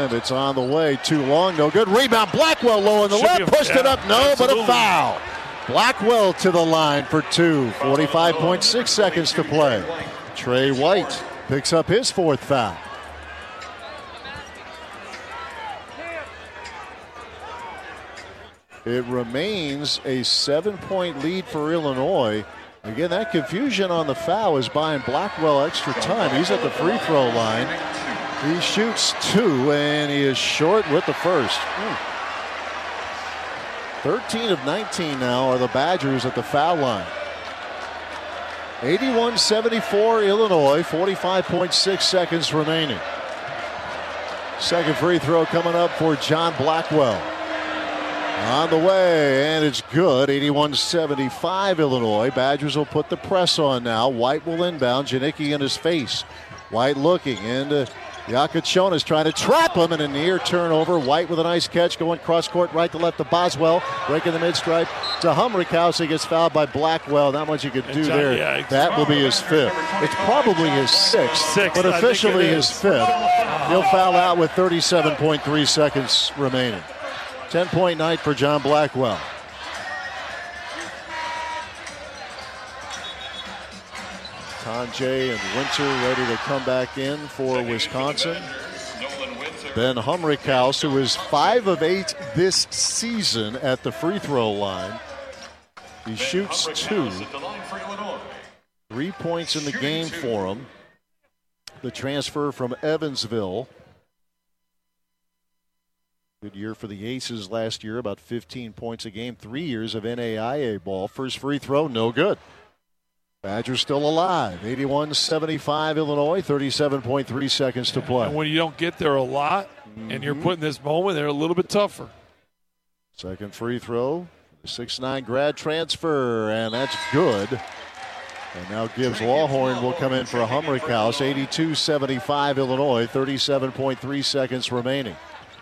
him. It's on the way. Too long. No good. Rebound. Blackwell low on the left. Pushed it up. No, absolutely. But a foul. Blackwell to the line for two. 45.6 seconds to play. Trey White picks up his fourth foul. It remains a 7-point lead for Illinois. Again, that confusion on the foul is buying Blackwell extra time. He's at the free throw line. He shoots two, and he is short with the first. 13 of 19 now are the Badgers at the foul line. 81-74 Illinois, 45.6 seconds remaining. Second free throw coming up for John Blackwell. On the way, and it's good. 81-75 Illinois. Badgers will put the press on now. White will inbound. Janicki in his face. White looking into Yakachonis, trying to trap him, and a near turnover. White with a nice catch, going cross court right to left to Boswell, breaking the mid-stripe to Humrickhouse. He gets fouled by Blackwell. Not much you could do there. Yeah, that will be his fifth. It's probably his sixth, but officially his fifth. He'll foul out with 37.3 seconds remaining. 10-point night for John Blackwell. Tonje and Winter ready to come back in for Wisconsin. Ben Humrickhouse, who is 5 of 8 this season at the free throw line. He shoots 2. 3 points in the game for him. The transfer from Evansville. Good year for the Aces last year, about 15 points a game, 3 years of NAIA ball. First free throw, no good. Badgers still alive. 81-75 Illinois, 37.3 seconds to play. And when you don't get there a lot and you're put in this moment, they're a little bit tougher. Second free throw, 6'9" grad transfer, and that's good. And now Gibbs Lawhorn will come in for a Humrickhouse. 82-75 Illinois, 37.3 seconds remaining.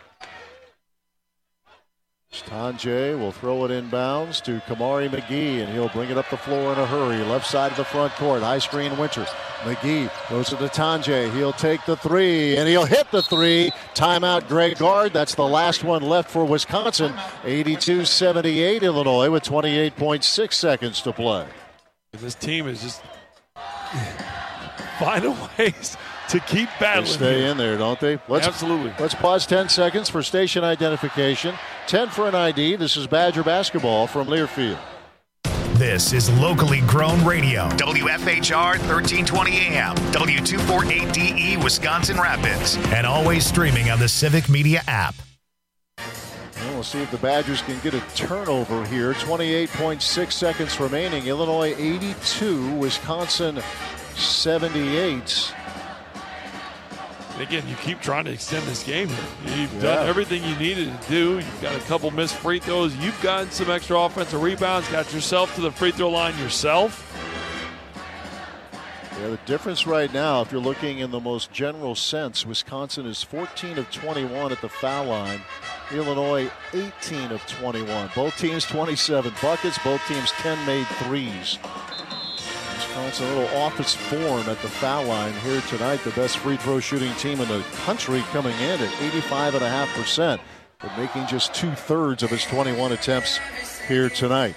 Tonje will throw it inbounds to Kamari McGee, and he'll bring it up the floor in a hurry. Left side of the front court, high screen Winter. McGee goes to Tonje. He'll take the three, and he'll hit the three. Timeout, Greg Gard. That's the last one left for Wisconsin. 82-78 Illinois with 28.6 seconds to play. This team is just finding ways to keep battling. They stay in there, don't they? Absolutely. Let's pause 10 seconds for station identification. 10 for an ID. This is Badger basketball from Learfield. This is locally grown radio. WFHR 1320 AM, W248DE Wisconsin Rapids, and always streaming on the Civic Media app. Well, we'll see if the Badgers can get a turnover here. 28.6 seconds remaining. Illinois 82, Wisconsin 78. Again, you keep trying to extend this game here. You've done everything you needed to do. You've got a couple missed free throws. You've gotten some extra offensive rebounds, got yourself to the free throw line yourself. Yeah, the difference right now, if you're looking in the most general sense, Wisconsin is 14 of 21 at the foul line. Illinois 18 of 21. Both teams 27 buckets. Both teams 10 made threes. Wisconsin a little off its form at the foul line here tonight. The best free throw shooting team in the country coming in at 85.5%, but making just 2/3 of its 21 attempts here tonight.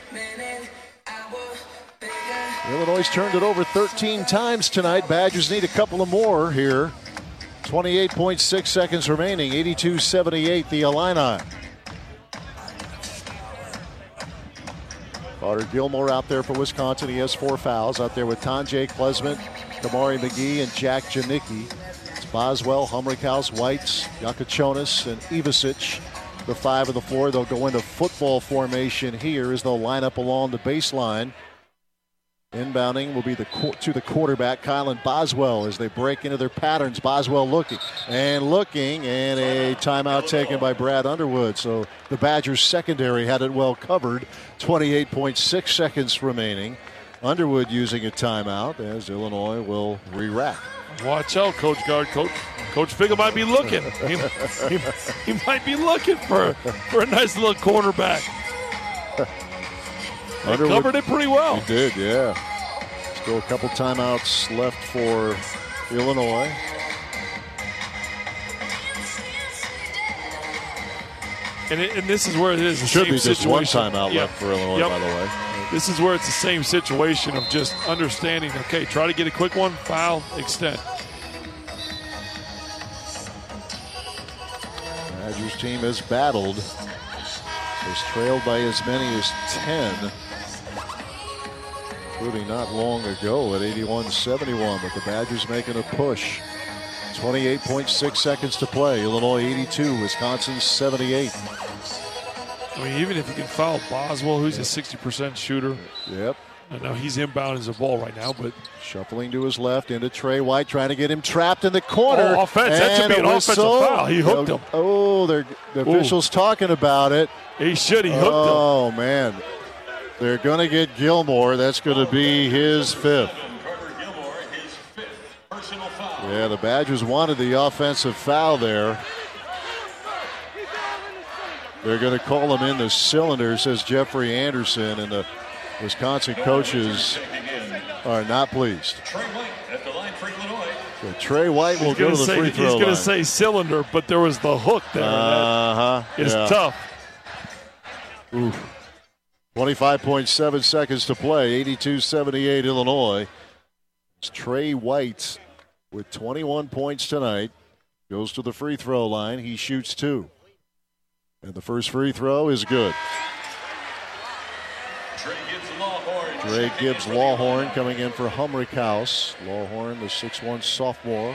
Illinois turned it over 13 times tonight. Badgers need a couple of more here. 28.6 seconds remaining. 82-78 the Illini. Carter Gilmore out there for Wisconsin. He has 4 fouls out there with Tonje Klesmit, Kamari McGee, and Jack Janicki. It's Boswell, Humrickhouse, Whites, Yakachonis, and Ivasic. The 5 of the floor. They'll go into football formation here as they'll line up along the baseline. Inbounding will be to the quarterback, Kylan Boswell, as they break into their patterns. Boswell looking, and a timeout taken by Brad Underwood. So the Badgers secondary had it well covered. 28.6 seconds remaining. Underwood using a timeout as Illinois will re-rack. Watch out, Coach Gard. Coach Figga might be looking. He might be looking for a nice little cornerback. They covered it pretty well. He did, yeah. Still a couple timeouts left for Illinois. And this is where it is the Should same be just situation. one timeout left for Illinois, by the way. This is where it's the same situation of just understanding, okay, try to get a quick one, foul, extend. Badgers team has battled. Has trailed by as many as 10. Including not long ago at 81-71, but the Badgers making a push. 28.6 seconds to play. Illinois 82, Wisconsin 78. I mean, even if you can foul Boswell, who's a 60% shooter. Yep. I know he's inbound as a ball right now, but shuffling to his left into Trey White, trying to get him trapped in the corner. Oh, offense. That should be an offensive foul. He hooked him. Oh, the official's talking about it. He should. He hooked him. Oh, man. They're going to get Gilmore. That's going to be his fifth. Yeah, the Badgers wanted the offensive foul there. They're going to call him in the cylinder, says Jeffrey Anderson, and the Wisconsin coaches are not pleased. So Trey White will go to the free throw line. He's going to say cylinder, but there was the hook there. It's tough. Oof. 25.7 seconds to play, 82-78 Illinois. It's Trey White with 21 points tonight. Goes to the free throw line. He shoots 2. And the first free throw is good. Trey Gibbs Lawhorn coming in for Humrick House. Lawhorn, the 6'1 sophomore.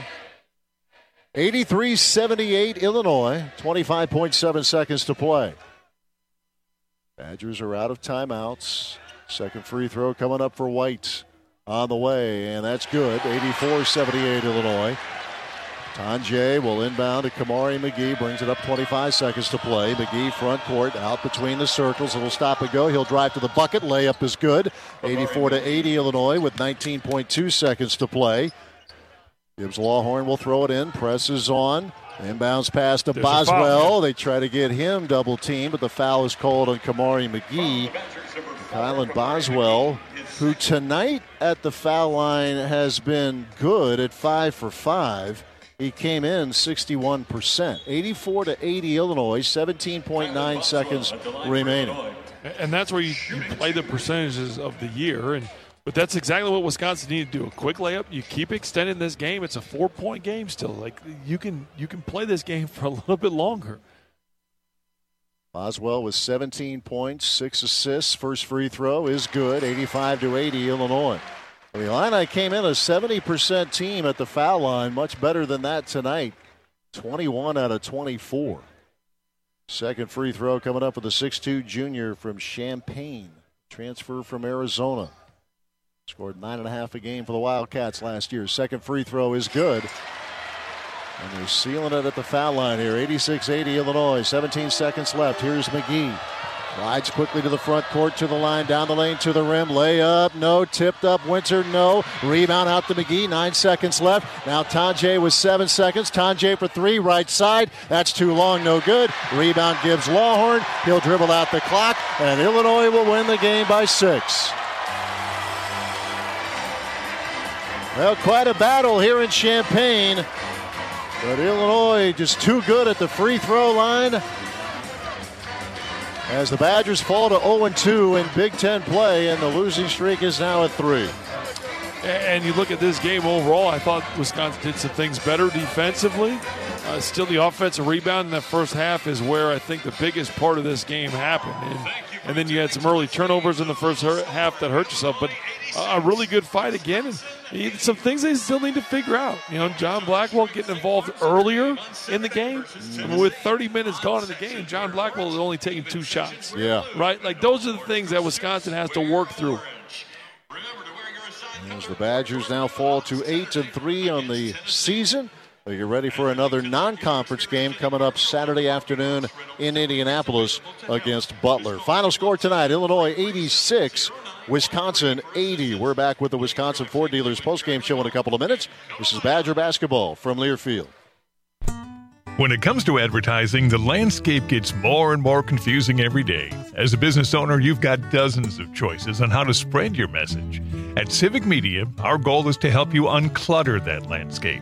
83-78 Illinois. 25.7 seconds to play. Badgers are out of timeouts. Second free throw coming up for White on the way, and that's good. 84-78 Illinois. Tonje will inbound to Kamari McGee, brings it up 25 seconds to play. McGee front court, out between the circles. It'll stop and go. He'll drive to the bucket. Layup is good. 84-80 Illinois with 19.2 seconds to play. Gibbs Lawhorn will throw it in. Presses on. Inbounds pass to Boswell. They try to get him double teamed, but the foul is called on Kamari McGee. Kylan Boswell, who tonight at the foul line has been good at 5 for 5. He came in 61%. 84-80 Illinois, 17.9 seconds remaining. And that's where you play the percentages of the year. But that's exactly what Wisconsin needed to do. A quick layup. You keep extending this game. It's a 4-point game still. Like you can play this game for a little bit longer. Boswell with 17 points, 6 assists. First free throw is good. 85-80 Illinois. The Illini came in a 70% team at the foul line. Much better than that tonight. 21 out of 24. Second free throw coming up with a 6'2 junior from Champaign. Transfer from Arizona. Scored 9.5 a game for the Wildcats last year. Second free throw is good. And they're sealing it at the foul line here. 86-80 Illinois. 17 seconds left. Here's McGee. Rides quickly to the front court, to the line, down the lane, to the rim. Layup, no. Tipped up, Winter, no. Rebound out to McGee. 9 seconds left. Now Tonje with 7 seconds. Tonje for 3, right side. That's too long, no good. Rebound Gibbs Lawhorn. He'll dribble out the clock, and Illinois will win the game by 6. Well, quite a battle here in Champaign. But Illinois just too good at the free throw line. As the Badgers fall to 0-2 in Big Ten play, and the losing streak is now at 3. And you look at this game overall, I thought Wisconsin did some things better defensively. Still, the offensive rebound in the first half is where I think the biggest part of this game happened. And then you had some early turnovers in the first half that hurt yourself. But a really good fight again. And some things they still need to figure out. You know, John Blackwell getting involved earlier in the game. With 30 minutes gone in the game, John Blackwell is only taking 2 shots. Yeah. Right? Like, those are the things that Wisconsin has to work through. As the Badgers now fall to 8-3 on the season. They get ready for another non-conference game coming up Saturday afternoon in Indianapolis against Butler. Final score tonight, Illinois 86, Wisconsin 80. We're back with the Wisconsin Ford Dealers postgame show in a couple of minutes. This is Badger basketball from Learfield. When it comes to advertising, the landscape gets more and more confusing every day. As a business owner, you've got dozens of choices on how to spread your message. At Civic Media, our goal is to help you unclutter that landscape.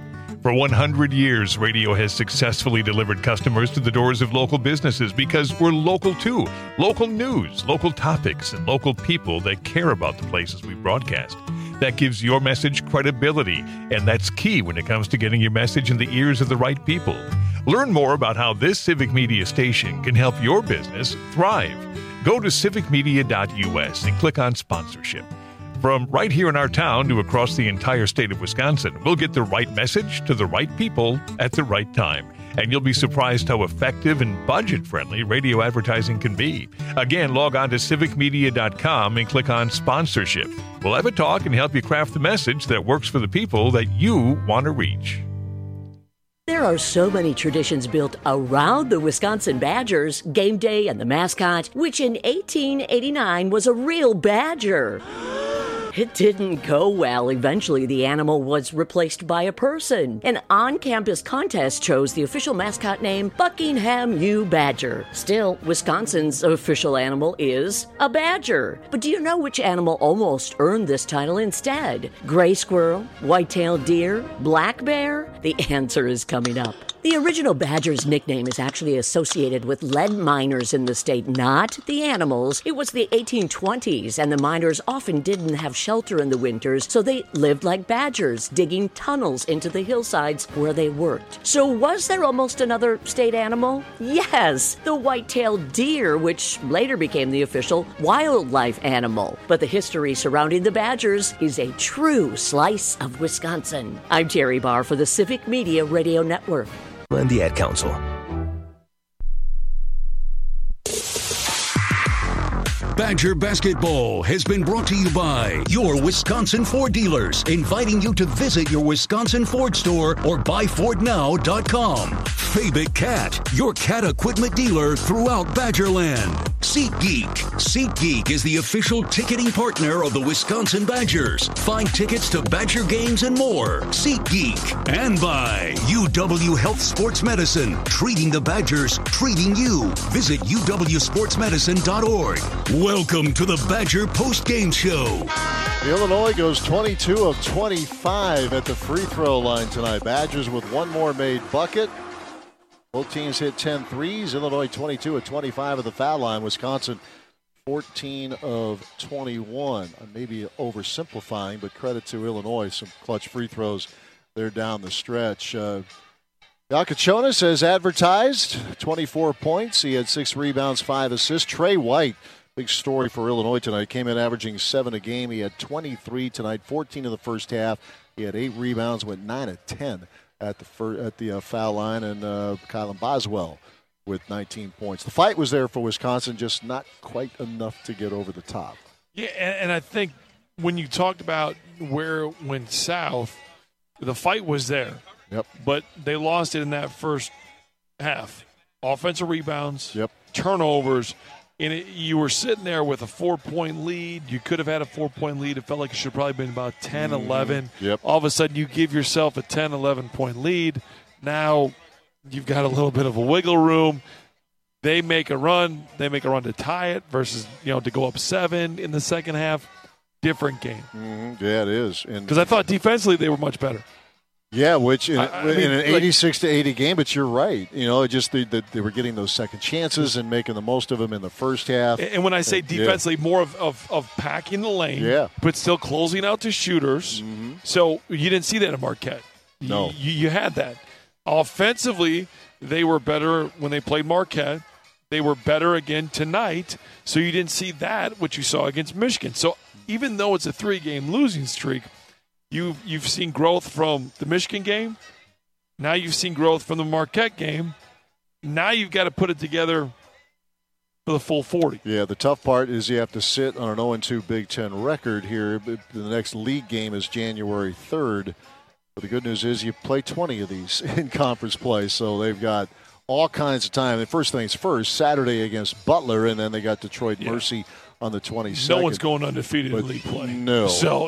For 100 years, radio has successfully delivered customers to the doors of local businesses because we're local too. Local news, local topics, and local people that care about the places we broadcast. That gives your message credibility, and that's key when it comes to getting your message in the ears of the right people. Learn more about how this Civic Media station can help your business thrive. Go to civicmedia.us and click on sponsorship. From right here in our town to across the entire state of Wisconsin, we'll get the right message to the right people at the right time. And you'll be surprised how effective and budget-friendly radio advertising can be. Again, log on to civicmedia.com and click on sponsorship. We'll have a talk and help you craft the message that works for the people that you want to reach. There are so many traditions built around the Wisconsin Badgers, game day and the mascot, which in 1889 was a real badger. It didn't go well. Eventually, the animal was replaced by a person. An on-campus contest chose the official mascot name Buckingham U. Badger. Still, Wisconsin's official animal is a badger. But do you know which animal almost earned this title instead? Gray squirrel, white-tailed deer, black bear? The answer is coming up. The original badger's nickname is actually associated with lead miners in the state, not the animals. It was the 1820s, and the miners often didn't have shelter in the winters, so they lived like badgers, digging tunnels into the hillsides where they worked. So was there almost another state animal? Yes, the white-tailed deer, which later became the official wildlife animal. But the history surrounding the badgers is a true slice of Wisconsin. I'm Terry Barr for the Civic Media Radio Network. And the Ad Council. Badger Basketball has been brought to you by your Wisconsin Ford dealers, inviting you to visit your Wisconsin Ford store or buyfordnow.com. Fabic Cat, your cat equipment dealer throughout Badgerland. SeatGeek. SeatGeek is the official ticketing partner of the Wisconsin Badgers. Find tickets to Badger games and more. SeatGeek. And by UW Health Sports Medicine, treating the Badgers, treating you. Visit uwsportsmedicine.org. Welcome to the Badger Post-Game Show. Illinois goes 22 of 25 at the free throw line tonight. Badgers with one more made bucket. Both teams hit 10 threes. Illinois 22 of 25 at the foul line. Wisconsin 14 of 21. I may be oversimplifying, but credit to Illinois. Some clutch free throws there down the stretch. Yakachonis, as advertised, 24 points. He had 6 rebounds, 5 assists. Trey White, big story for Illinois tonight. Came in averaging 7 a game. He had 23 tonight, 14 in the first half. He had 8 rebounds, went 9 of 10 at the foul line. And Kylan Boswell with 19 points. The fight was there for Wisconsin, just not quite enough to get over the top. Yeah, and I think when you talked about where it went south, the fight was there. Yep. But they lost it in that first half. Offensive rebounds, yep, turnovers, and you were sitting there with a 4-point lead. You could have had a 4-point lead. It felt like it should have probably been about 10, 11. Yep. All of a sudden, you give yourself a 10, 11-point lead. Now you've got a little bit of a wiggle room. They make a run. They make a run to tie it versus, to go up 7 in the second half. Different game. Mm-hmm. Yeah, it is. Because I thought defensively they were much better. Yeah, which in an 86-80 game, but you're right. They were getting those second chances and making the most of them in the first half. And when I say defensively, more of packing the lane, but still closing out to shooters. Mm-hmm. So you didn't see that at Marquette. No. You had that. Offensively, they were better when they played Marquette. They were better again tonight. So you didn't see that, which you saw against Michigan. So even though it's a 3-game losing streak, You've seen growth from the Michigan game. Now you've seen growth from the Marquette game. Now you've got to put it together for the full 40. Yeah, the tough part is you have to sit on an 0-2 Big Ten record here. The next league game is January 3rd. But the good news is you play 20 of these in conference play, so they've got all kinds of time. And first things first, Saturday against Butler, and then they got Detroit Mercy on the 22nd. No one's going undefeated in league play. No. So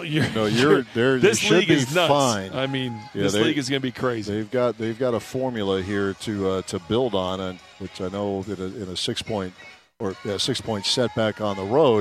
this league is nuts. Fine. I mean, this league is going to be crazy. They've got a formula here to build on, which I know in a 6-point setback on the road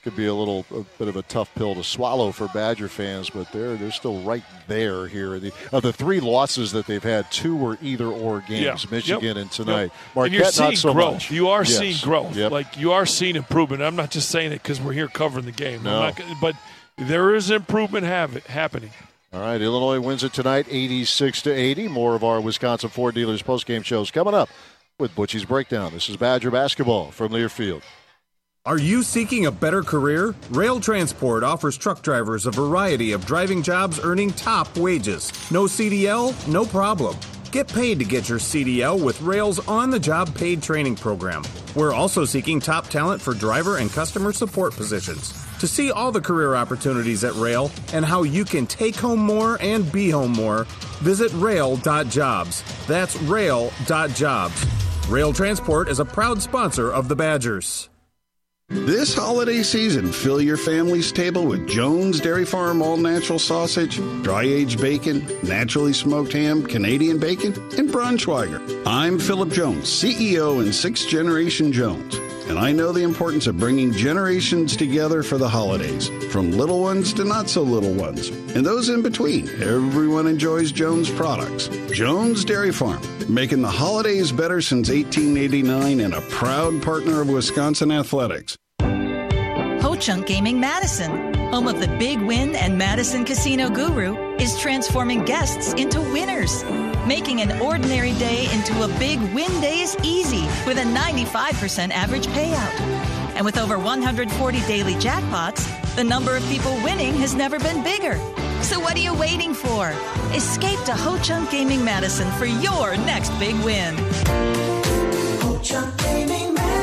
could be a bit of a tough pill to swallow for Badger fans, but they're still right there here. Of the 3 losses that they've had, 2 were either-or games, Michigan and tonight. Marquette, and you're seeing not so growth. much. You are seeing growth. Yep. Like, you are seeing improvement. I'm not just saying it because we're here covering the game. No. But there is improvement happening. All right, Illinois wins it tonight, 86-80. More of our Wisconsin Ford Dealers postgame shows coming up with Butchie's Breakdown. This is Badger basketball from Learfield. Are you seeking a better career? Rail Transport offers truck drivers a variety of driving jobs earning top wages. No CDL? No problem. Get paid to get your CDL with Rail's on-the-job paid training program. We're also seeking top talent for driver and customer support positions. To see all the career opportunities at Rail and how you can take home more and be home more, visit rail.jobs. That's rail.jobs. Rail Transport is a proud sponsor of the Badgers. This holiday season, fill your family's table with Jones Dairy Farm all-natural sausage, dry-aged bacon, naturally smoked ham, Canadian bacon, and Braunschweiger. I'm Philip Jones, CEO and 6th Generation Jones, and I know the importance of bringing generations together for the holidays, from little ones to not-so-little ones, and those in between. Everyone enjoys Jones products. Jones Dairy Farm, making the holidays better since 1889 and a proud partner of Wisconsin Athletics. Ho-Chunk Gaming Madison, home of the Big Win and Madison Casino Guru, is transforming guests into winners. Making an ordinary day into a big win day is easy with a 95% average payout. And with over 140 daily jackpots, the number of people winning has never been bigger. So what are you waiting for? Escape to Ho-Chunk Gaming Madison for your next big win. Ho-Chunk Gaming Madison.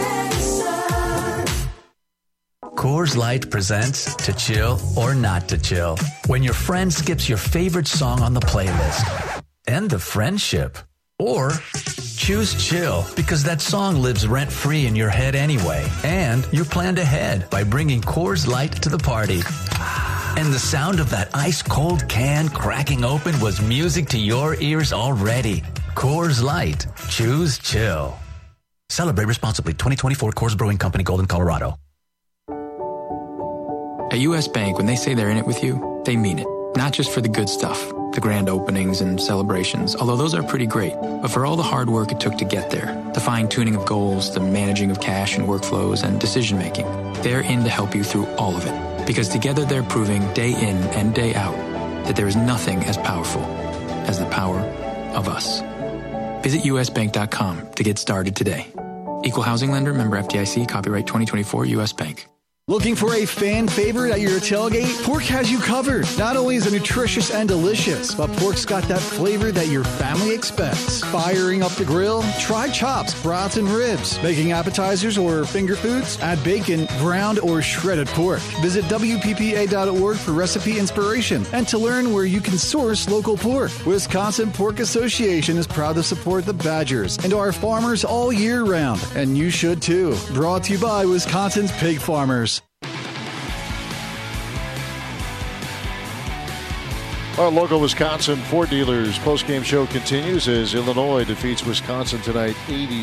Coors Light presents To Chill or Not to Chill. When your friend skips your favorite song on the playlist. End the friendship. Or choose chill because that song lives rent-free in your head anyway. And you planned ahead by bringing Coors Light to the party. And the sound of that ice-cold can cracking open was music to your ears already. Coors Light. Choose chill. Celebrate responsibly. 2024 Coors Brewing Company, Golden, Colorado. At U.S. Bank, when they say they're in it with you, they mean it. Not just for the good stuff, the grand openings and celebrations, although those are pretty great, but for all the hard work it took to get there, the fine-tuning of goals, the managing of cash and workflows, and decision-making. They're in to help you through all of it, because together they're proving day in and day out that there is nothing as powerful as the power of us. Visit usbank.com to get started today. Equal housing lender, member FDIC, copyright 2024 U.S. Bank. Looking for a fan favorite at your tailgate? Pork has you covered. Not only is it nutritious and delicious, but pork's got that flavor that your family expects. Firing up the grill? Try chops, brats, and ribs. Making appetizers or finger foods? Add bacon, ground, or shredded pork. Visit WPPA.org for recipe inspiration and to learn where you can source local pork. Wisconsin Pork Association is proud to support the Badgers and our farmers all year round, and you should too. Brought to you by Wisconsin's Pig Farmers. Our local Wisconsin Ford Dealers postgame show continues as Illinois defeats Wisconsin tonight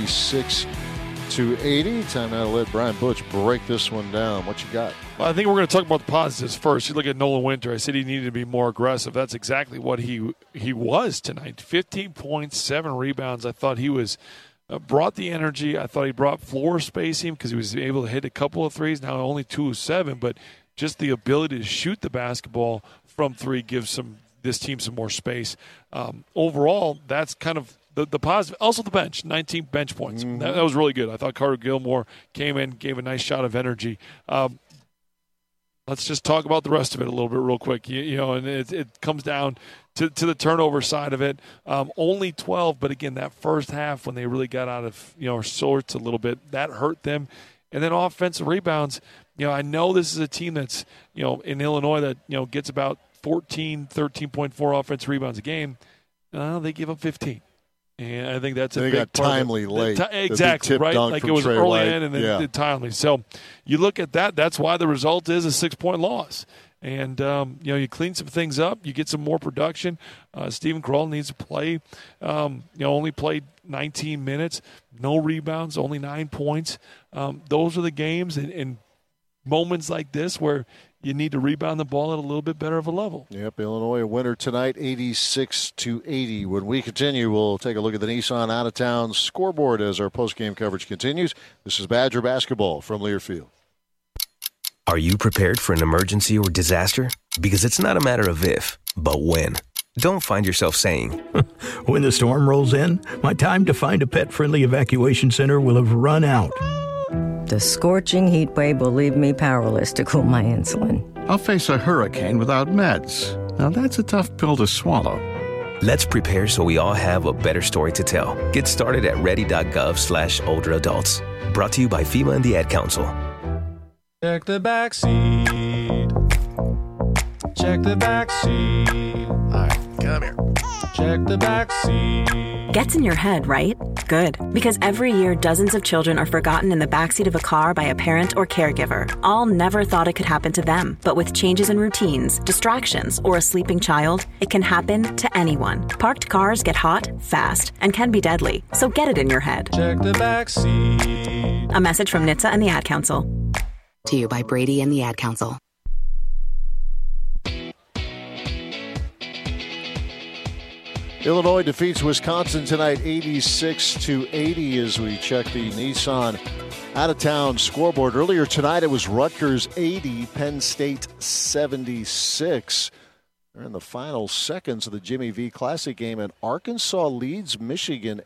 86-80. Time now to let Brian Butch break this one down. What you got? Well, I think we're going to talk about the positives first. You look at Nolan Winter. I said he needed to be more aggressive. That's exactly what he was tonight. 15 points, 7 rebounds. I thought he was brought the energy. I thought he brought floor spacing because he was able to hit a couple of threes. Now only 2 of 7, but just the ability to shoot the basketball from 3 gives this team some more space. Overall, that's kind of the positive. Also the bench, 19 bench points. Mm-hmm. That was really good. I thought Carter Gilmore came in, gave a nice shot of energy. Let's just talk about the rest of it a little bit real quick. And it comes down to the turnover side of it. Only 12, but again, that first half when they really got out of sorts a little bit, that hurt them. And then offensive rebounds. I know this is a team that's in Illinois that gets about 13.4 offensive rebounds a game. They give up 15. And I think that's a big part. They got timely late. Exactly, right? Like it was Trey early White. In and then timely. So you look at that. That's why the result is a 6-point loss. And, you clean some things up. You get some more production. Steven Crowell needs to play. Only played 19 minutes. No rebounds, only 9 points. Those are the games. And moments like this where you need to rebound the ball at a little bit better of a level. Yep, Illinois a winner tonight, 86-80. When we continue, we'll take a look at the Nissan out-of-town scoreboard as our post-game coverage continues. This is Badger basketball from Learfield. Are you prepared for an emergency or disaster? Because it's not a matter of if, but when. Don't find yourself saying, when the storm rolls in, my time to find a pet-friendly evacuation center will have run out. The scorching heat wave will leave me powerless to cool my insulin. I'll face a hurricane without meds. Now that's a tough pill to swallow. Let's prepare so we all have a better story to tell. Get started at ready.gov/older adults. Brought to you by FEMA and the Ad Council. Check the back seat. Check the back seat. All right, come here. Check the back seat. Gets in your head, right? Good. Because every year, dozens of children are forgotten in the backseat of a car by a parent or caregiver. All never thought it could happen to them. But with changes in routines, distractions, or a sleeping child, it can happen to anyone. Parked cars get hot, fast, and can be deadly. So get it in your head. Check the back seat. A message from NHTSA and the Ad Council. To you by Brady and the Ad Council. Illinois defeats Wisconsin tonight 86-80 as we check the Nissan out-of-town scoreboard. Earlier tonight it was Rutgers 80, Penn State 76. They're in the final seconds of the Jimmy V Classic game, and Arkansas leads Michigan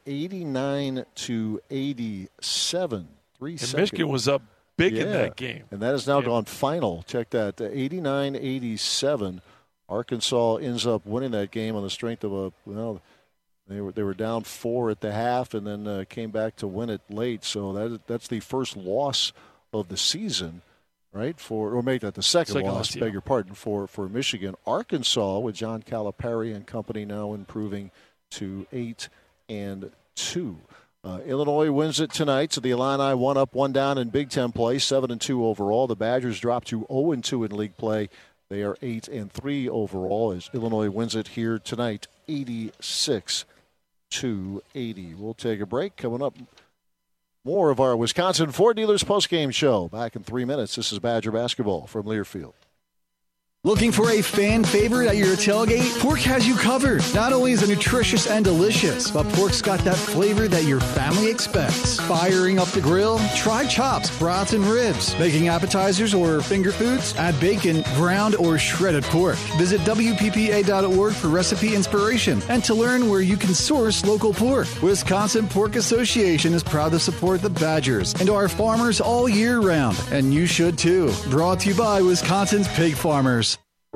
89-87. Michigan was up big in that game. And that has now gone final. Check that, 89-87. Arkansas ends up winning that game on the strength of they were down 4 at the half and then came back to win it late. So that's the first loss of the season, right? or make that the second loss, beg your pardon, for Michigan. Arkansas with John Calipari and company now improving to 8-2. Illinois wins it tonight, so the Illini 1 up, 1 down in Big Ten play, 7-2 overall. The Badgers drop to 0-2 in league play. They are 8-3 overall as Illinois wins it here tonight, 86-80. We'll take a break. Coming up, more of our Wisconsin Ford Dealers postgame show. Back in 3 minutes. This is Badger basketball from Learfield. Looking for a fan favorite at your tailgate? Pork has you covered. Not only is it nutritious and delicious, but pork's got that flavor that your family expects. Firing up the grill? Try chops, brats, and ribs. Making appetizers or finger foods? Add bacon, ground, or shredded pork. Visit WPPA.org for recipe inspiration and to learn where you can source local pork. Wisconsin Pork Association is proud to support the Badgers and our farmers all year round, and you should too. Brought to you by Wisconsin's pig farmers.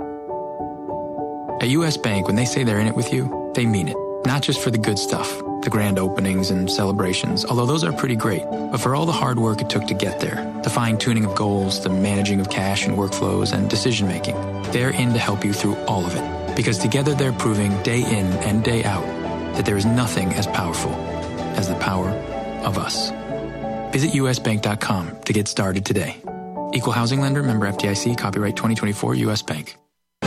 At U.S. Bank, when they say they're in it with you, they mean it. Not just for the good stuff, the grand openings and celebrations, although those are pretty great, but for all the hard work it took to get there, the fine-tuning of goals, the managing of cash and workflows, and decision-making. They're in to help you through all of it, because together they're proving day in and day out that there is nothing as powerful as the power of us. Visit usbank.com to get started today. Equal housing lender, member FDIC, copyright 2024 U.S. Bank.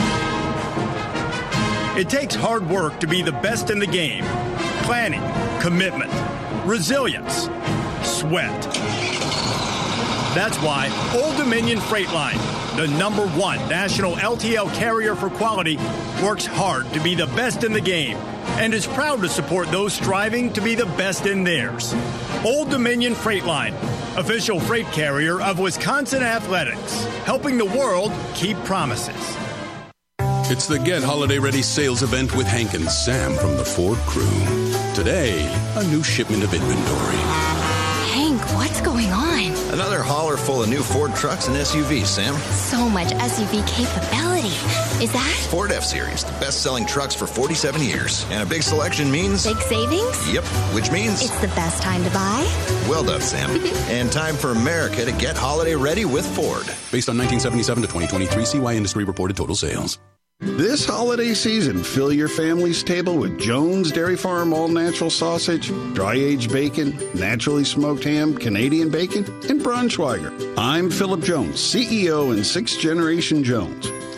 It takes hard work to be the best in the game. Planning, commitment, resilience, sweat. That's why Old Dominion Freight Line, the #1 national LTL carrier for quality, works hard to be the best in the game and is proud to support those striving to be the best in theirs. Old Dominion Freight Line, official freight carrier of Wisconsin Athletics, helping the world keep promises. It's the Get Holiday Ready sales event with Hank and Sam from the Ford crew. Today, a new shipment of inventory. Hank, what's going on? Another hauler full of new Ford trucks and SUVs, Sam. So much SUV capability. Is that? Ford F-Series, the best-selling trucks for 47 years. And a big selection means... Big savings? Yep, which means... It's the best time to buy? Well done, Sam. And time for America to get holiday ready with Ford. Based on 1977 to 2023 CY Industry reported total sales. This holiday season, fill your family's table with Jones Dairy Farm all-natural sausage, dry-aged bacon, naturally smoked ham, Canadian bacon, and Braunschweiger. I'm Philip Jones, CEO and 6th Generation Jones.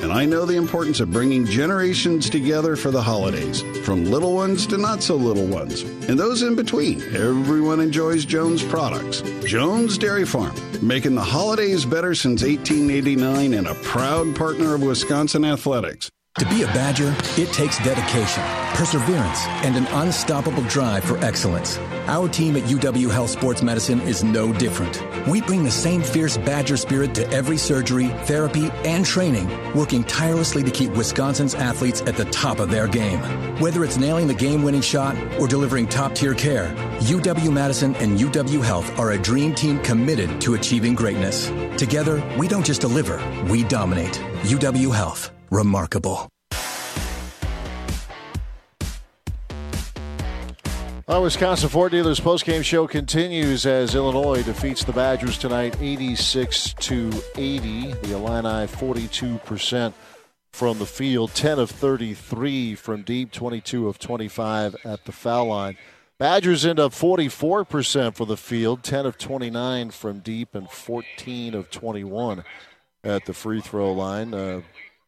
And I know the importance of bringing generations together for the holidays, from little ones to not so little ones. And those in between, everyone enjoys Jones products. Jones Dairy Farm, making the holidays better since 1889 and a proud partner of Wisconsin Athletics. To be a Badger, it takes dedication, perseverance, and an unstoppable drive for excellence. Our team at UW Health Sports Medicine is no different. We bring the same fierce Badger spirit to every surgery, therapy, and training, working tirelessly to keep Wisconsin's athletes at the top of their game. Whether it's nailing the game-winning shot or delivering top-tier care, UW-Madison and UW Health are a dream team committed to achieving greatness. Together, we don't just deliver, we dominate. UW Health. Remarkable. Our Wisconsin Ford Dealers postgame show continues as Illinois defeats the Badgers tonight 86-80. The Illini 42% from the field, 10 of 33 from deep, 22 of 25 at the foul line. Badgers end up 44% for the field, 10 of 29 from deep, and 14 of 21 at the free throw line.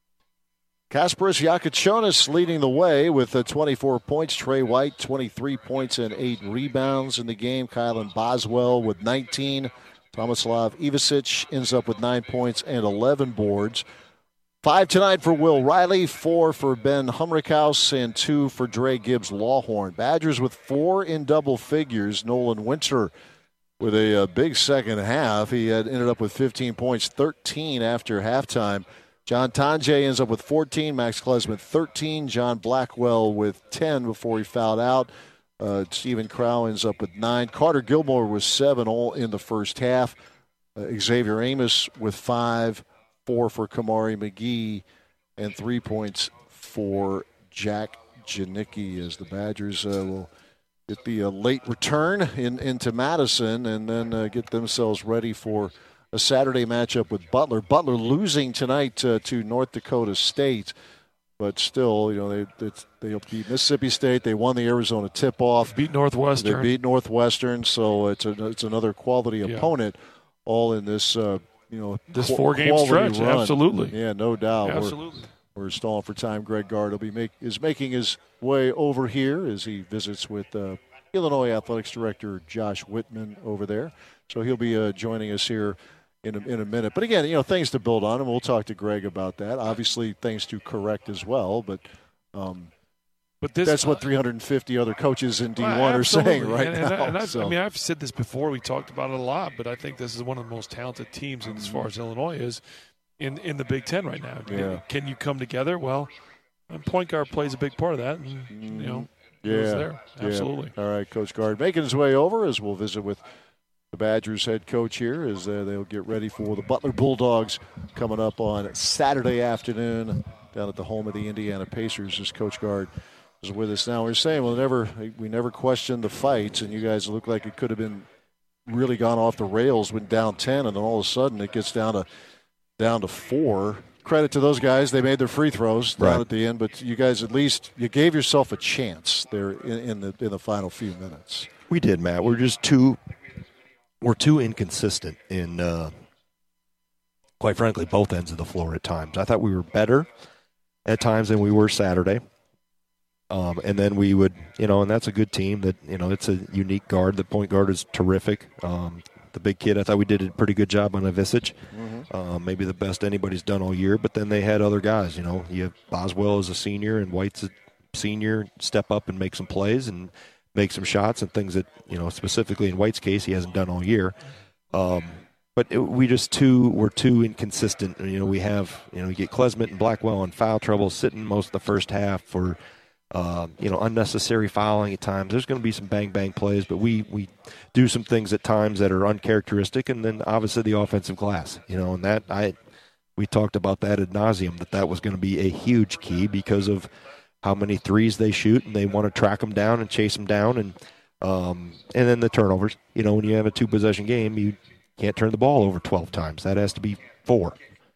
Kasparas Yakuchonis leading the way with 24 points. Trey White, 23 points and 8 rebounds in the game. Kylan Boswell with 19. Tomislav Ivicic ends up with 9 points and 11 boards. 5 tonight for Will Riley, 4 for Ben Humrickhouse, and 2 for Dre Gibbs-Lawhorn. Badgers with 4 in double figures. Nolan Winter with a big second half. He had ended up with 15 points, 13 after halftime. John Tonje ends up with 14, Max Klesman 13, John Blackwell with 10 before he fouled out. Stephen Crow ends up with 9. Carter Gilmore was 7 all in the first half. Xavier Amos with 5, 4 for Kamari McGee, and 3 points for Jack Janicki as the Badgers will get the late return into Madison and then get themselves ready for a Saturday matchup with Butler. Butler losing tonight to North Dakota State, but still, they beat Mississippi State. They won the Arizona tip-off. Beat Northwestern. They beat Northwestern, so it's another quality opponent. All in this this 4-game stretch. Run. Absolutely, yeah, no doubt. Absolutely. We're stalling for time. Greg Gard is making his way over here as he visits with Illinois Athletics Director Josh Whitman over there. So he'll be joining us here in a minute. But again, things to build on, and we'll talk to Greg about that. Obviously, things to correct as well, but that's what 350 other coaches in D1 are saying right now. I've said this before. We talked about it a lot, but I think this is one of the most talented teams as far as Illinois is in the Big Ten right now. Yeah. Can you come together? Well, point guard plays a big part of that, and there. Absolutely. All right, Coach Gard making his way over as we'll visit with the Badgers head coach here as they'll get ready for the Butler Bulldogs coming up on Saturday afternoon down at the home of the Indiana Pacers. As Coach Gard is with us now. We're saying we never questioned the fights, and you guys look like it could have been really gone off the rails when down 10, and then all of a sudden it gets down to 4. Credit to those guys; they made their free throws down at the end. But you guys, at least you gave yourself a chance there in the final few minutes. We did, Matt. We're too inconsistent in, quite frankly, both ends of the floor at times. I thought we were better at times than we were Saturday. And then we would, and that's a good team that, it's a unique guard. The point guard is terrific. The big kid, I thought we did a pretty good job on Ivicic. Maybe the best anybody's done all year, but then they had other guys. You have Boswell as a senior and White's a senior, step up and make some plays and make some shots and things that, specifically in White's case, he hasn't done all year. But we're too inconsistent. We have, you get Klesmit and Blackwell in foul trouble sitting most of the first half for, unnecessary fouling at times. There's going to be some bang-bang plays, but we do some things at times that are uncharacteristic, and then obviously the offensive glass, and we talked about that ad nauseum, that was going to be a huge key because of how many threes they shoot, and they want to track them down and chase them down, and then the turnovers. When you have a 2-possession game, you can't turn the ball over 12 times. That has to be 4.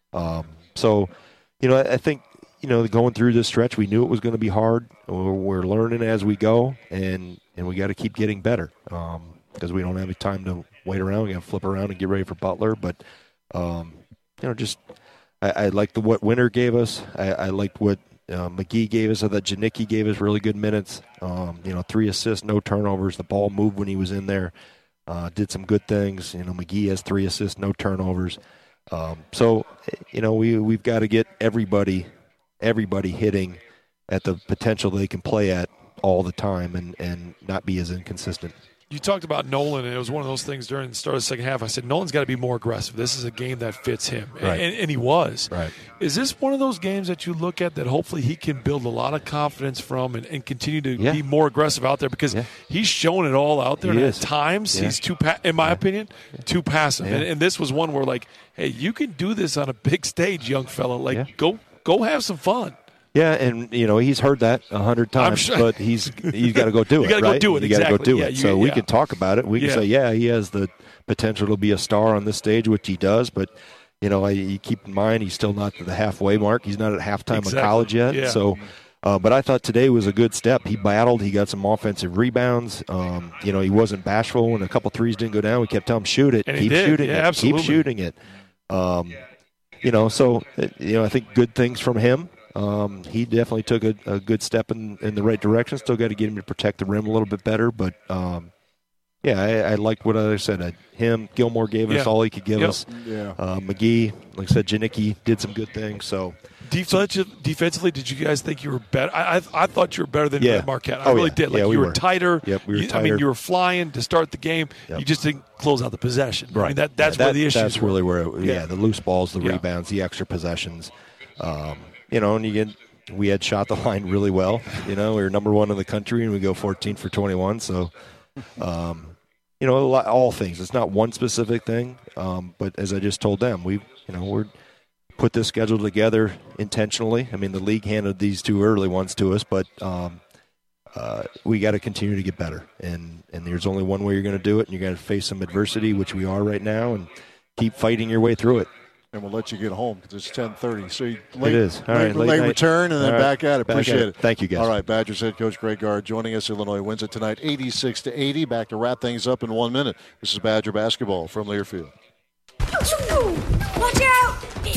I think, going through this stretch, we knew it was going to be hard. We're learning as we go, and we got to keep getting better because we don't have any time to wait around. We got to flip around and get ready for Butler. But, I liked what Winter gave us. I liked what McGee gave us. I thought Janicki gave us really good minutes. 3 assists, no turnovers. The ball moved when he was in there. Did some good things. McGee has 3 assists, no turnovers. We've got to get everybody hitting at the potential they can play at all the time and not be as inconsistent. You talked about Nolan, and it was one of those things during the start of the second half. I said, Nolan's got to be more aggressive. This is a game that fits him. Right. And he was. Right. Is this one of those games that you look at that hopefully he can build a lot of confidence from and continue to be more aggressive out there? Because he's shown it all out there. And at times, he's in my opinion, too passive. Yeah. And this was one where, like, hey, you can do this on a big stage, young fella. Like, go have some fun. Yeah, and he's heard that 100 times, sure. but he's got to go do it. You got to right? go do it. You got to go do it. So we can talk about it. We can say, he has the potential to be a star on this stage, which he does. But you keep in mind he's still not to the halfway mark. He's not at halftime of college yet. Yeah. So, but I thought today was a good step. He battled. He got some offensive rebounds. He wasn't bashful when a couple threes didn't go down. We kept telling him shoot it, and keep shooting it, absolutely. keep shooting it. I think good things from him. He definitely took a good step in the right direction. Still got to get him to protect the rim a little bit better. But, I liked what I said. Gilmore gave us all he could give us. Yeah. McGee, like I said, Janicki did some good things. So defensively, did you guys think you were better? I thought you were better than Marquette. I really did. Like you were tighter. Yep, we were tighter. I mean, you were flying to start the game. Yep. You just didn't close out the possession. Right. I mean, that's where the issue is. That's really where the loose balls, the rebounds, the extra possessions. And we had shot the line really well. We were number 1 in the country, and we go 14 for 21. So, all things. It's not one specific thing, but as I just told them, we're put this schedule together intentionally. I mean, the league handed these 2 early ones to us, but we got to continue to get better. And there's only one way you're going to do it, and you're going to face some adversity, which we are right now, and keep fighting your way through it. And we'll let you get home because it's 10:30. So it is. All right, late return and then back at it. Appreciate it. Thank you, guys. All right, Badgers head coach Greg Gard joining us. Illinois wins it tonight, 86-80. Back to wrap things up in 1 minute. This is Badger basketball from Learfield. Watch out!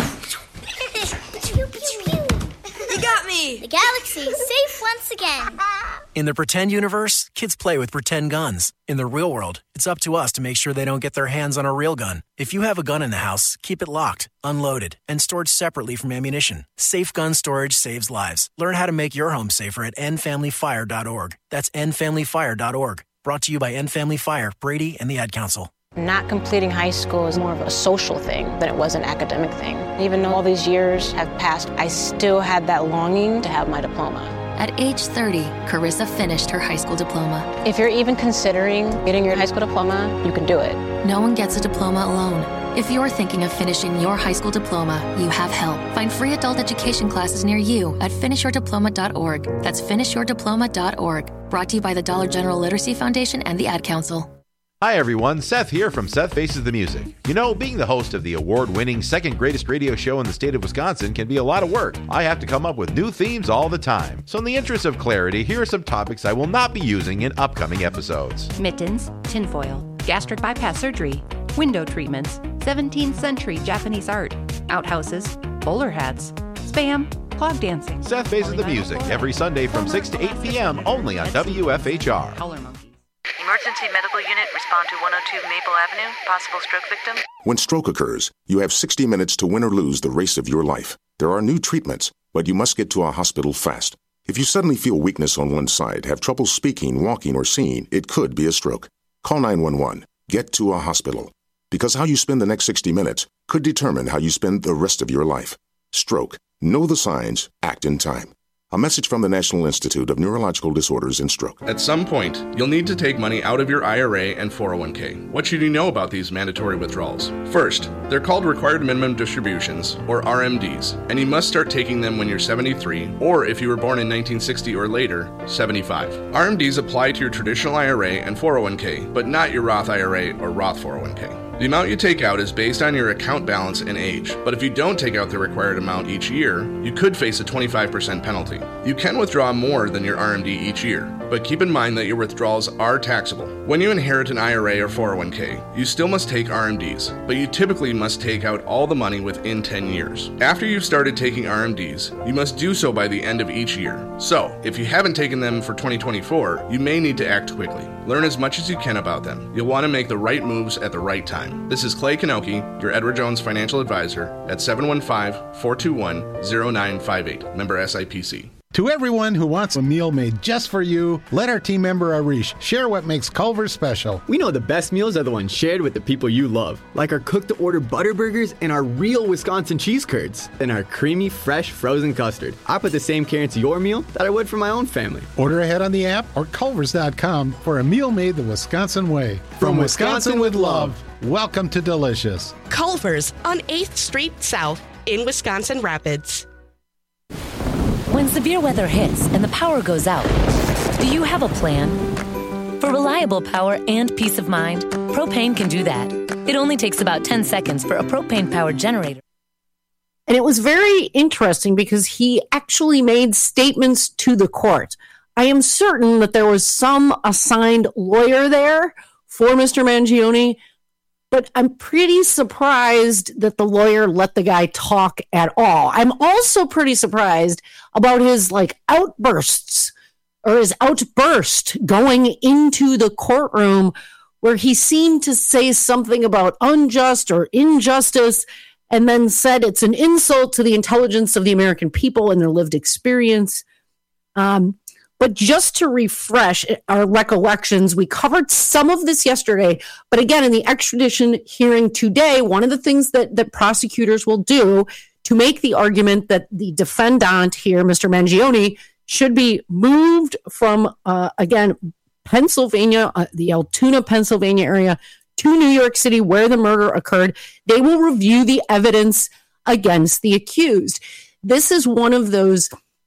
You got me! The galaxy's safe once again. In the pretend universe, kids play with pretend guns. In the real world, it's up to us to make sure they don't get their hands on a real gun. If you have a gun in the house, keep it locked, unloaded, and stored separately from ammunition. Safe gun storage saves lives. Learn how to make your home safer at endfamilyfire.org. That's endfamilyfire.org. Brought to you by End Family Fire, Brady, and the Ad Council. Not completing high school is more of a social thing than it was an academic thing. Even though all these years have passed, I still had that longing to have my diploma. At age 30, Carissa finished her high school diploma. If you're even considering getting your high school diploma, you can do it. No one gets a diploma alone. If you're thinking of finishing your high school diploma, you have help. Find free adult education classes near you at finishyourdiploma.org. That's finishyourdiploma.org. Brought to you by the Dollar General Literacy Foundation and the Ad Council. Hi everyone, Seth here from Seth Faces the Music. Being the host of the award-winning second greatest radio show in the state of Wisconsin can be a lot of work. I have to come up with new themes all the time. So in the interest of clarity, here are some topics I will not be using in upcoming episodes. Mittens, tinfoil, gastric bypass surgery, window treatments, 17th century Japanese art, outhouses, bowler hats, spam, clog dancing. Seth Faces the Music, every Sunday from 6 to 8 p.m. only on WFHR. Emergency medical unit, respond to 102 Maple Avenue, possible stroke victim. When stroke occurs, you have 60 minutes to win or lose the race of your life. There are new treatments, but you must get to a hospital fast. If you suddenly feel weakness on one side, have trouble speaking, walking, or seeing, it could be a stroke. Call 911. Get to a hospital. Because how you spend the next 60 minutes could determine how you spend the rest of your life. Stroke. Know the signs. Act in time. A message from the National Institute of Neurological Disorders and Stroke. At some point, you'll need to take money out of your IRA and 401k. What should you know about these mandatory withdrawals? First, they're called Required Minimum Distributions, or RMDs, and you must start taking them when you're 73, or if you were born in 1960 or later, 75. RMDs apply to your traditional IRA and 401k, but not your Roth IRA or Roth 401k. The amount you take out is based on your account balance and age, but if you don't take out the required amount each year, you could face a 25% penalty. You can withdraw more than your RMD each year, but keep in mind that your withdrawals are taxable. When you inherit an IRA or 401k, you still must take RMDs, but you typically must take out all the money within 10 years. After you've started taking RMDs, you must do so by the end of each year. So, if you haven't taken them for 2024, you may need to act quickly. Learn as much as you can about them. You'll want to make the right moves at the right time. This is Clay Kanoki, your Edward Jones financial advisor at 715-421-0958. Member SIPC. To everyone who wants a meal made just for you, let our team member Arish share what makes Culver's special. We know the best meals are the ones shared with the people you love, like our cooked-to-order butter burgers and our real Wisconsin cheese curds, and our creamy, fresh, frozen custard. I put the same care into your meal that I would for my own family. Order ahead on the app or culvers.com for a meal made the Wisconsin way. From Wisconsin with love, welcome to Delicious. Culver's on 8th Street South in Wisconsin Rapids. When severe weather hits and the power goes out, do you have a plan? For reliable power and peace of mind, Propane can do that. It only takes about 10 seconds for a propane-powered generator. And it was very interesting because he actually made statements to the court. I am certain that there was some assigned lawyer there for Mr. Mangione, but I'm pretty surprised that the lawyer let the guy talk at all. I'm also pretty surprised about his outbursts or his outburst going into the courtroom where he seemed to say something about unjust or injustice and then said it's an insult to the intelligence of the American people and their lived experience. But just to refresh our recollections, we covered some of this yesterday. But again, in the extradition hearing today, one of the things that prosecutors will do to make the argument that the defendant here, Mr. Mangione, should be moved from, again, Pennsylvania, the Altoona, Pennsylvania area to New York City where the murder occurred. They will review the evidence against the accused. This is one of those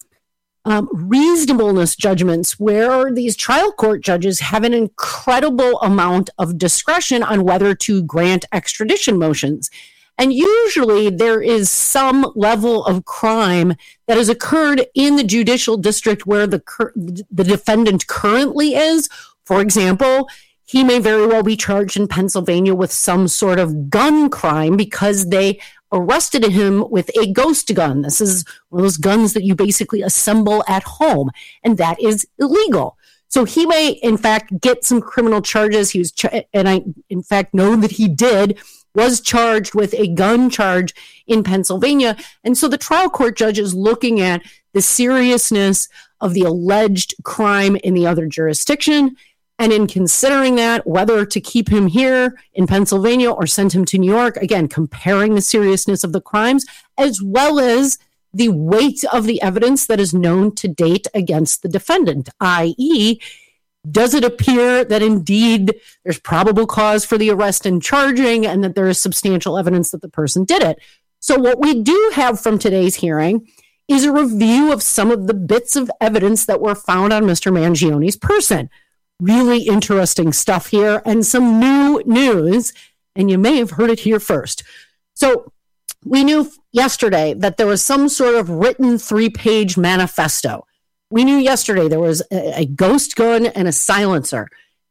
reasonableness judgments where these trial court judges have an incredible amount of discretion on whether to grant extradition motions. And usually there is some level of crime that has occurred in the judicial district where the defendant currently is. For example, he may very well be charged in Pennsylvania with some sort of gun crime because they arrested him with a ghost gun. This is one of those guns that you basically assemble at home, and that is illegal. So he may, in fact, get some criminal charges. He was, and I, in fact, know that he was charged with a gun charge in Pennsylvania. And so the trial court judge is looking at the seriousness of the alleged crime in the other jurisdiction. And in considering that, whether to keep him here in Pennsylvania or send him to New York, again, comparing the seriousness of the crimes, as well as the weight of the evidence that is known to date against the defendant, i.e., does it appear that indeed there's probable cause for the arrest and charging and that there is substantial evidence that the person did it? So what we do have from today's hearing is a review of some of the bits of evidence that were found on Mr. Mangione's person. Really interesting stuff here and some new news, and you may have heard it here first. So we knew yesterday that there was some sort of written 3-page manifesto. We knew yesterday there was a ghost gun and a silencer.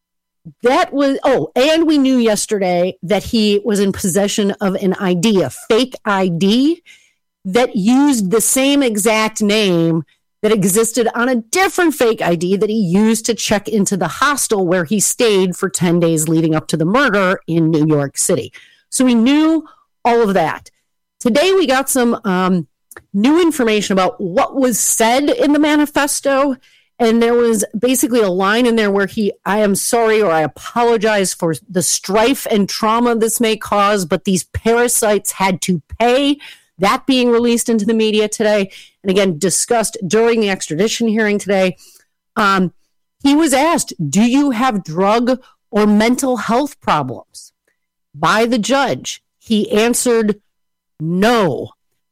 And we knew yesterday that he was in possession of an ID, a fake ID that used the same exact name that existed on a different fake ID that he used to check into the hostel where he stayed for 10 days leading up to the murder in New York City. So we knew all of that. Today we got some new information about what was said in the manifesto. And there was basically a line in there where I am sorry or I apologize for the strife and trauma this may cause, but these parasites had to pay. That being released into the media today, and again, discussed during the extradition hearing today. He was asked, do you have drug or mental health problems? By the judge. He answered no.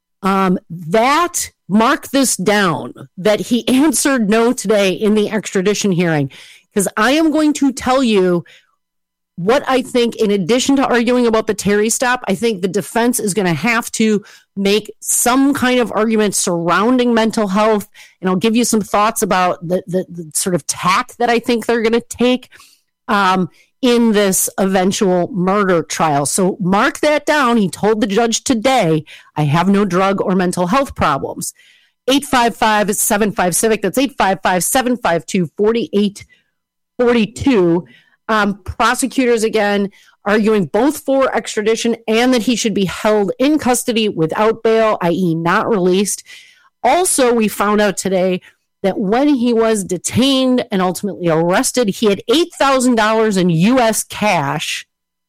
Mark this down, that he answered no today in the extradition hearing, because I am going to tell you what I think, in addition to arguing about the Terry stop, I think the defense is going to have to make some kind of argument surrounding mental health. And I'll give you some thoughts about the sort of tack that I think they're going to take in this eventual murder trial. So mark that down. He told the judge today, I have no drug or mental health problems. 855-75-CIVIC. That's 855-752-4842. Prosecutors, again, arguing both for extradition and that he should be held in custody without bail, i.e. not released. Also, we found out today that when he was detained and ultimately arrested, he had $8,000 in U.S. cash,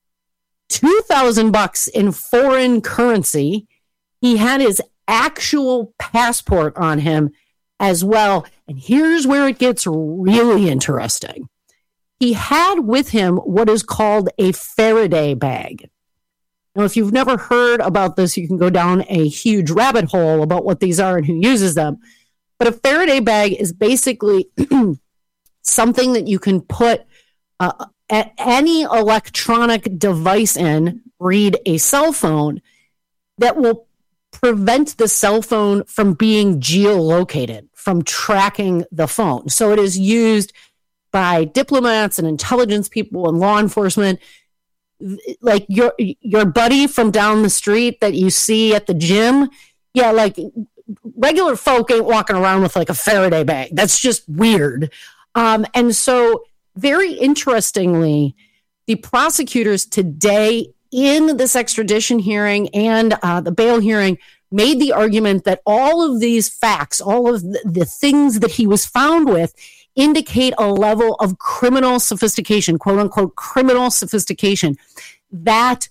$2,000 in foreign currency. He had his actual passport on him as well. And here's where it gets really interesting. He had with him what is called a Faraday bag. Now, if you've never heard about this, you can go down a huge rabbit hole about what these are and who uses them. But a Faraday bag is basically something that you can put at any electronic device in, read a cell phone, that will prevent the cell phone from being geolocated, from tracking the phone. So it is used by diplomats and intelligence people and law enforcement, like your buddy from down the street that you see at the gym. Yeah, like regular folk ain't walking around with like a Faraday bag. That's just weird. And so very interestingly, the prosecutors today in this extradition hearing and the bail hearing made the argument that all of these facts, all of the things that he was found with, indicate a level of criminal sophistication, quote unquote, criminal sophistication. That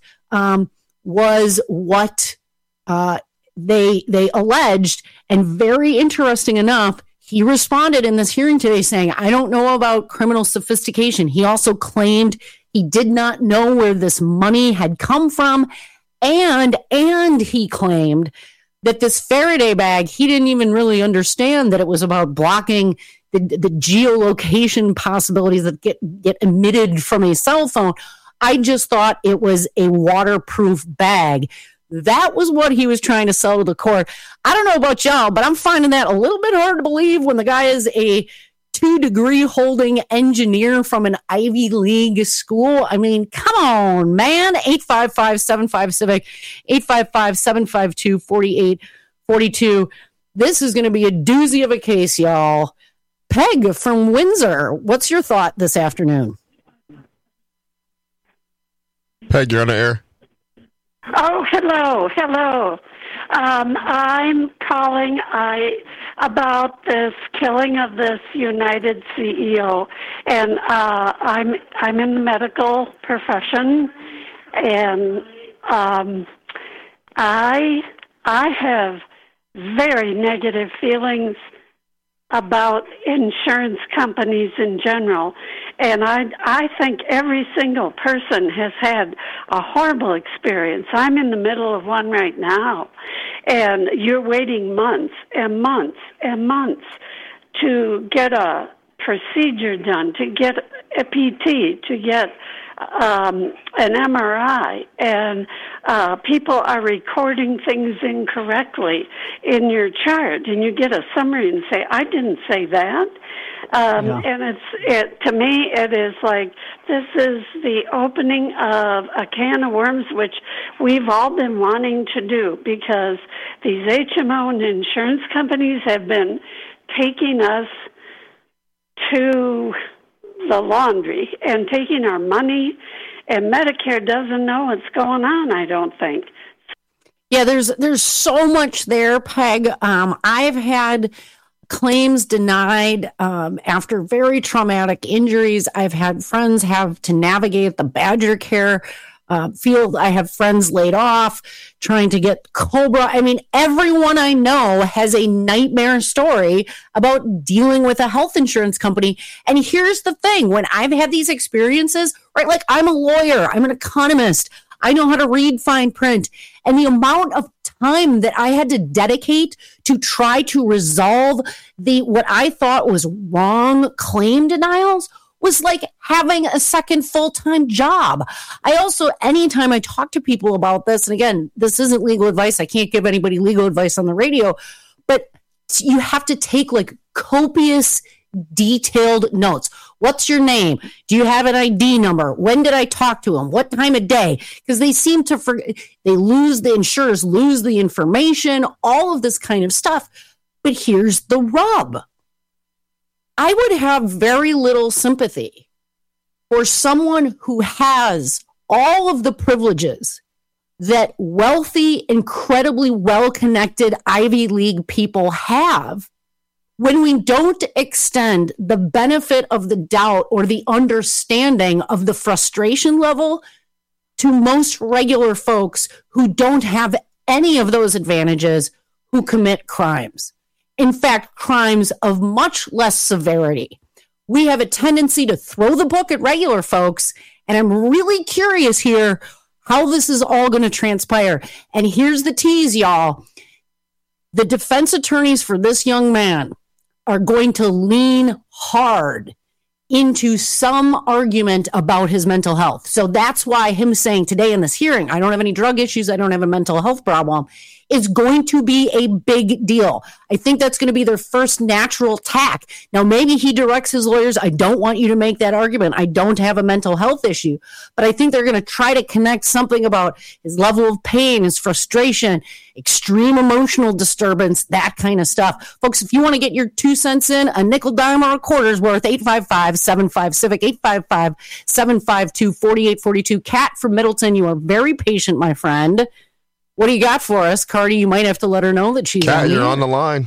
was what they alleged. And very interesting enough, he responded in this hearing today saying, I don't know about criminal sophistication. He also claimed he did not know where this money had come from. And he claimed that this Faraday bag, he didn't even really understand that it was about blocking the geolocation possibilities that get emitted from a cell phone. I just thought it was a waterproof bag. That was what he was trying to sell to the court. I don't know about y'all, but I'm finding that a little bit hard to believe when the guy is a 2-degree holding engineer from an Ivy League school. I mean, come on, man. 855-75-CIVIC, 855-752-4842. This is going to be a doozy of a case, y'all. Peg from Windsor, what's your thought this afternoon? Peg, you're on the air. Oh, hello. I'm calling about this killing of this United CEO, and I'm in the medical profession, and I have very negative feelings about insurance companies in general. And I think every single person has had a horrible experience. I'm in the middle of one right now, and you're waiting months and months and months to get a procedure done, to get a PT, to get an MRI, and people are recording things incorrectly in your chart, and you get a summary and say, I didn't say that. And to me, it is like, this is the opening of a can of worms, which we've all been wanting to do, because these HMO and insurance companies have been taking us to the laundry and taking our money, and Medicare doesn't know what's going on, I don't think. Yeah, there's so much there, Peg. I've had claims denied after very traumatic injuries. I've had friends have to navigate the Badger Care field. I have friends laid off trying to get COBRA. I mean, everyone I know has a nightmare story about dealing with a health insurance company. And here's the thing, when I've had these experiences, right, like I'm a lawyer, I'm an economist, I know how to read fine print, and the amount of time that I had to dedicate to try to resolve what I thought was wrong claim denials was like having a second full-time job. I also, anytime I talk to people about this, and again, this isn't legal advice. I can't give anybody legal advice on the radio, but you have to take like copious, detailed notes. What's your name? Do you have an ID number? When did I talk to him? What time of day? Because they seem to the insurers lose the information, all of this kind of stuff. But here's the rub. I would have very little sympathy for someone who has all of the privileges that wealthy, incredibly well-connected Ivy League people have when we don't extend the benefit of the doubt or the understanding of the frustration level to most regular folks who don't have any of those advantages, who commit crimes. In fact, crimes of much less severity. We have a tendency to throw the book at regular folks, and I'm really curious here how this is all going to transpire. And here's the tease, y'all. The defense attorneys for this young man are going to lean hard into some argument about his mental health. So that's why him saying today in this hearing, I don't have any drug issues, I don't have a mental health problem, is going to be a big deal. I think that's going to be their first natural tack. Now, maybe he directs his lawyers, I don't want you to make that argument. I don't have a mental health issue. But I think they're going to try to connect something about his level of pain, his frustration, extreme emotional disturbance, that kind of stuff. Folks, if you want to get your 2 cents in, a nickel, dime, or a quarter's worth, 855-75-CIVIC, 855-752-4842. Kat from Middleton, you are very patient, my friend. What do you got for us? Cardi, you might have to let her know that she's Kat, you're on the line.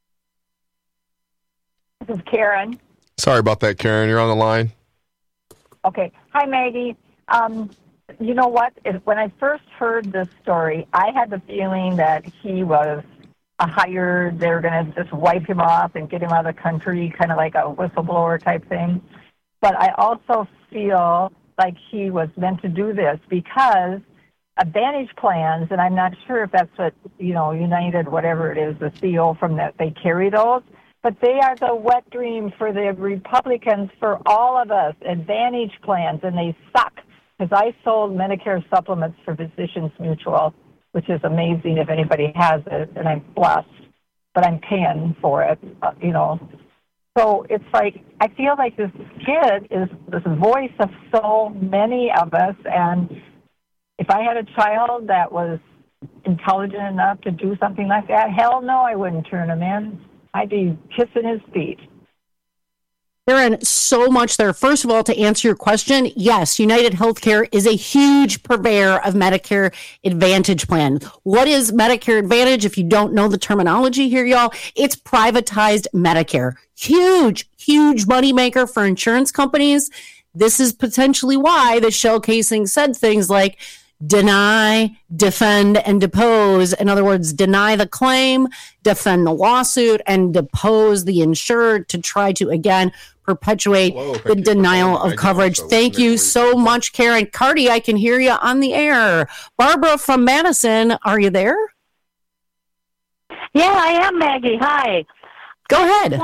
This is Karen. Sorry about that, Karen. You're on the line. Okay. Hi, Maggie. You know what? When I first heard this story, I had the feeling that he was a hired, they were going to just wipe him off and get him out of the country, kind of like a whistleblower type thing. But I also feel like he was meant to do this because Advantage plans, and I'm not sure if that's what, United, whatever it is, the CEO from that, they carry those, but they are the wet dream for the Republicans, for all of us, Advantage plans, and they suck. Because I sold Medicare supplements for Physicians Mutual, which is amazing if anybody has it, and I'm blessed, but I'm paying for it, So it's like, I feel like this kid is this voice of so many of us, and if I had a child that was intelligent enough to do something like that, hell no, I wouldn't turn him in. I'd be kissing his feet. Karen, so much there. First of all, to answer your question, yes, United Healthcare is a huge purveyor of Medicare Advantage plan. What is Medicare Advantage? If you don't know the terminology here, y'all, it's privatized Medicare. Huge, huge moneymaker for insurance companies. This is potentially why the shell casing said things like deny, defend, and depose. In other words, deny the claim, defend the lawsuit, and depose the insured to try to, again, perpetuate the denial of coverage. Thank you so much, Karen. Cardi, I can hear you on the air. Barbara from Madison, are you there? Yeah, I am, Maggie. Hi. Go ahead.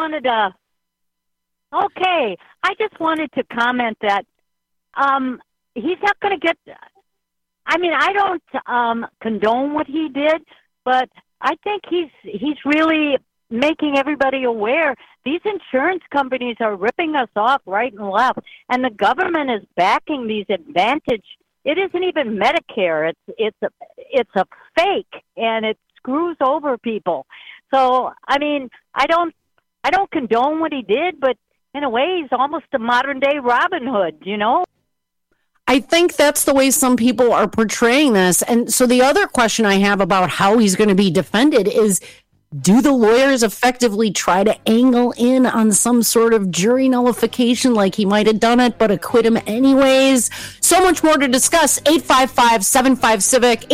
I just wanted to comment that he's not going to get... I don't condone what he did, but I think he's really making everybody aware these insurance companies are ripping us off right and left, and the government is backing these Advantage. It isn't even Medicare. It's a fake, and it screws over people. So I don't condone what he did, but in a way, he's almost a modern day Robin Hood, I think that's the way some people are portraying this. And so the other question I have about how he's going to be defended is, do the lawyers effectively try to angle in on some sort of jury nullification like he might have done it, but acquit him anyways? So much more to discuss. 855-75-CIVIC,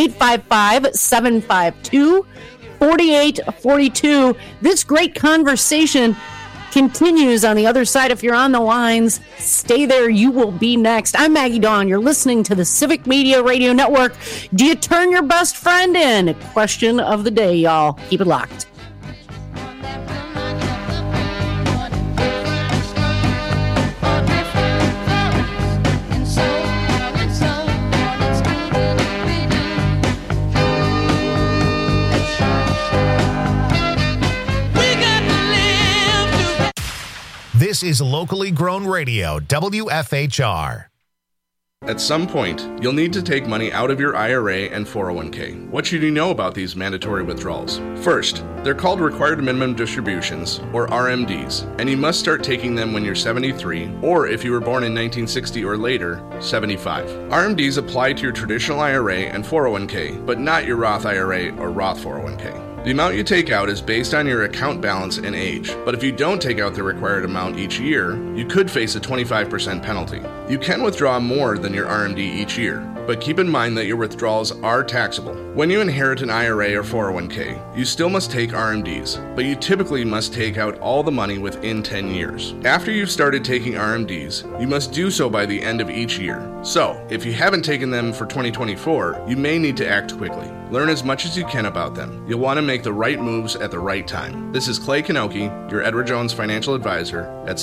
855-752-4842. This great conversation continues on the other side. If you're on the lines, stay there. You will be next. I'm Maggie Dawn. You're listening to the Civic Media Radio Network. Do you turn your best friend in? Question of the day, y'all. Keep it locked. This is locally grown radio, WFHR. At some point, you'll need to take money out of your IRA and 401k. What should you know about these mandatory withdrawals? First, they're called required minimum distributions, or RMDs, and you must start taking them when you're 73, or if you were born in 1960 or later, 75. RMDs apply to your traditional IRA and 401k, but not your Roth IRA or Roth 401k. The amount you take out is based on your account balance and age, but if you don't take out the required amount each year, you could face a 25% penalty. You can withdraw more than your RMD each year, but keep in mind that your withdrawals are taxable. When you inherit an IRA or 401k, you still must take RMDs, but you typically must take out all the money within 10 years. After you've started taking RMDs, you must do so by the end of each year. So, if you haven't taken them for 2024, you may need to act quickly. Learn as much as you can about them. You'll want to make the right moves at the right time. This is Clay Kanoki, your Edward Jones financial advisor at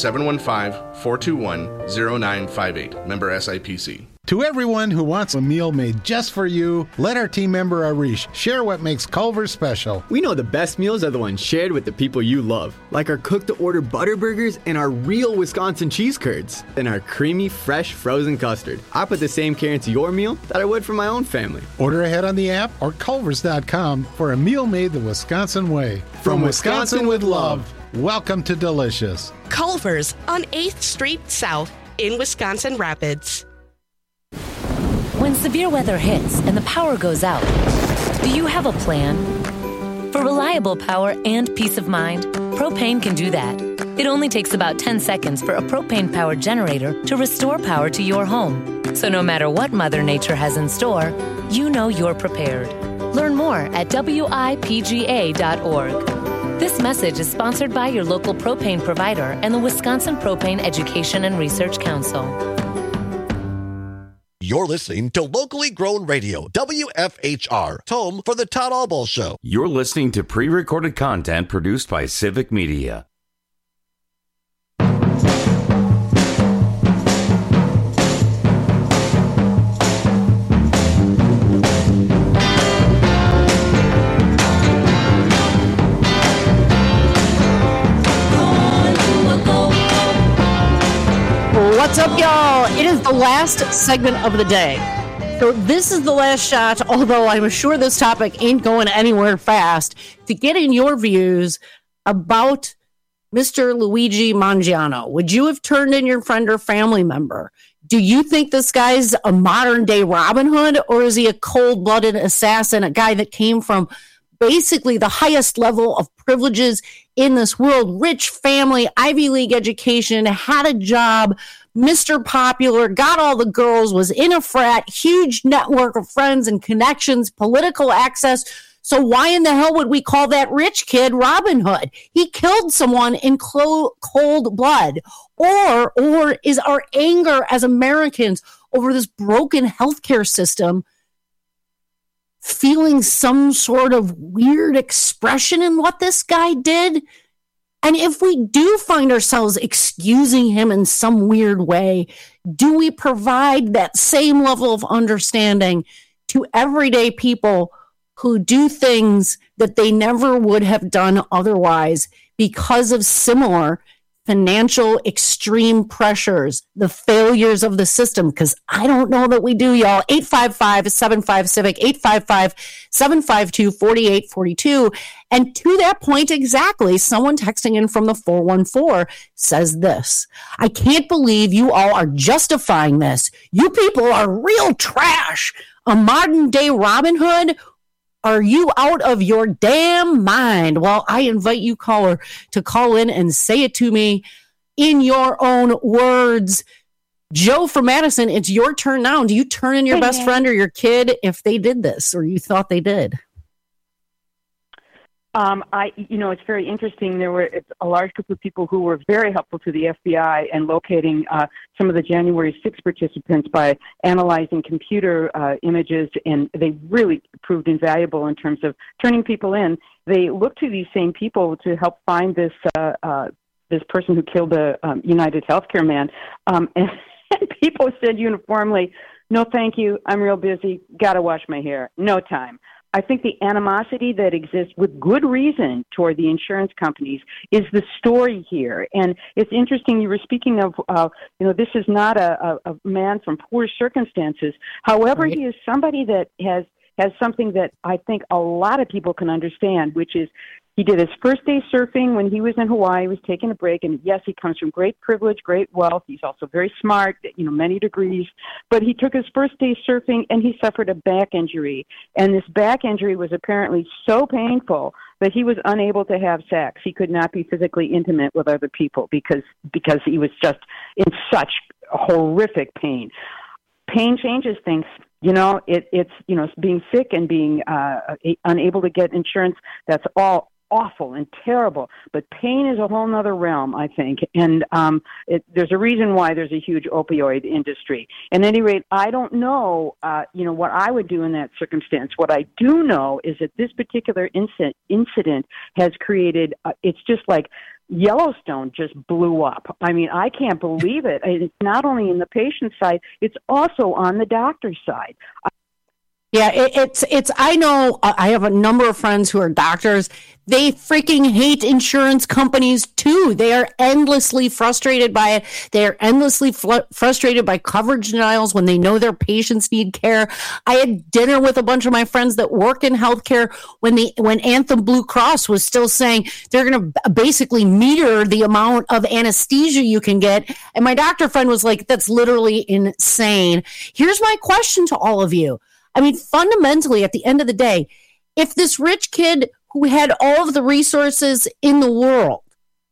715-421-0958. Member SIPC. To everyone who wants a meal made just for you, let our team member Arish share what makes Culver's special. We know the best meals are the ones shared with the people you love, like our cooked-to-order butter burgers and our real Wisconsin cheese curds, and our creamy, fresh, frozen custard. I put the same care into your meal that I would for my own family. Order ahead on the app or culvers.com for a meal made the Wisconsin way. From Wisconsin with love. Welcome to Delicious. Culver's on 8th Street South in Wisconsin Rapids. When severe weather hits and the power goes out, do you have a plan? For reliable power and peace of mind, Propane can do that. It only takes about 10 seconds for a propane-powered generator to restore power to your home. So no matter what Mother Nature has in store, you know you're prepared. Learn more at WIPGA.org. This message is sponsored by your local propane provider and the Wisconsin Propane Education and Research Council. You're listening to locally grown radio, WFHR, home for the Todd Albaugh Show. You're listening to pre-recorded content produced by Civic Media. What's up, y'all? It is the last segment of the day. So this is the last shot, although I'm sure this topic ain't going anywhere fast, to get in your views about Mr. Luigi Mangiano. Would you have turned in your friend or family member? Do you think this guy's a modern-day Robin Hood, or is he a cold-blooded assassin, a guy that came from basically the highest level of privileges in this world? Rich family, Ivy League education, had a job, Mr. Popular, got all the girls, was in a frat, huge network of friends and connections, political access. So why in the hell would we call that rich kid Robin Hood? He killed someone in cold blood. Or is our anger as Americans over this broken healthcare system feeling some sort of weird expression in what this guy did? And if we do find ourselves excusing him in some weird way, do we provide that same level of understanding to everyday people who do things that they never would have done otherwise because of similar financial extreme pressures, the failures of the system? Because I don't know that we do, y'all. 855-75-CIVIC, 855-752-4842. And to that point exactly, someone texting in from the 414 says this: I can't believe you all are justifying this. You people are real trash. A modern day Robin Hood? Are you out of your damn mind? Well, I invite you, caller, to call in and say it to me in your own words. Joe from Madison, it's your turn now. Do you turn in your best friend or your kid if they did this, or you thought they did? It's very interesting. There were a large group of people who were very helpful to the FBI in locating some of the January 6 participants by analyzing computer images, and they really proved invaluable in terms of turning people in. They looked to these same people to help find this person who killed the United Healthcare man, and people said uniformly, "No, thank you. I'm real busy. Got to wash my hair. No time." I think the animosity that exists with good reason toward the insurance companies is the story here. And it's interesting, you were speaking of, this is not a man from poor circumstances. However, He is somebody that has something that I think a lot of people can understand, which is he did his first day surfing when he was in Hawaii. He was taking a break. And yes, he comes from great privilege, great wealth. He's also very smart, many degrees. But he took his first day surfing and he suffered a back injury. And this back injury was apparently so painful that he was unable to have sex. He could not be physically intimate with other people because he was just in such horrific pain. Pain changes things. It's being sick and being unable to get insurance. That's all awful and terrible. But pain is a whole nother realm, I think. And there's a reason why there's a huge opioid industry. At any rate, I don't know, what I would do in that circumstance. What I do know is that this particular incident has created, it's just like Yellowstone just blew up. I mean, I can't believe it. It's not only in the patient side, it's also on the doctor's side. Yeah, it's. I know I have a number of friends who are doctors. They freaking hate insurance companies too. They are endlessly frustrated by it. They are endlessly frustrated by coverage denials when they know their patients need care. I had dinner with a bunch of my friends that work in healthcare when Anthem Blue Cross was still saying they're going to basically meter the amount of anesthesia you can get. And my doctor friend was like, that's literally insane. Here's my question to all of you. I mean, fundamentally, at the end of the day, if this rich kid who had all of the resources in the world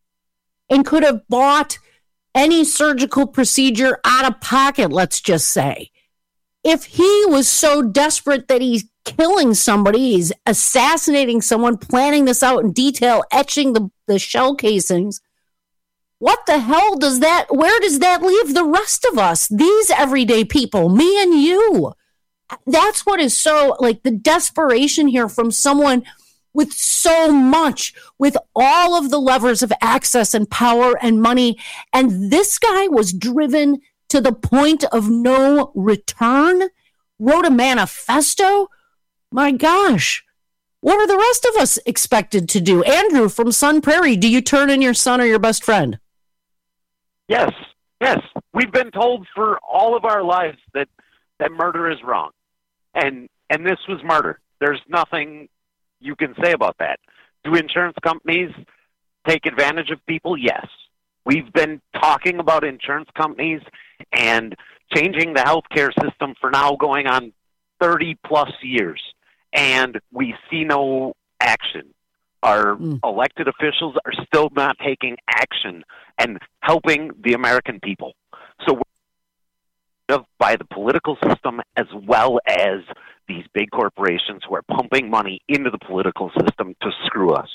and could have bought any surgical procedure out of pocket, let's just say, if he was so desperate that he's killing somebody, he's assassinating someone, planning this out in detail, etching the shell casings, what the hell where does that leave the rest of us, these everyday people, me and you? That's what is so, like, the desperation here from someone with so much, with all of the levers of access and power and money. And this guy was driven to the point of no return, wrote a manifesto. My gosh, what are the rest of us expected to do? Andrew from Sun Prairie, do you turn in your son or your best friend? Yes. We've been told for all of our lives that murder is wrong. And this was murder. There's nothing you can say about that. Do insurance companies take advantage of people? Yes. We've been talking about insurance companies and changing the healthcare system for now going on 30-plus years, and we see no action. Our elected officials are still not taking action and helping the American people. So by the political system as well as these big corporations who are pumping money into the political system to screw us.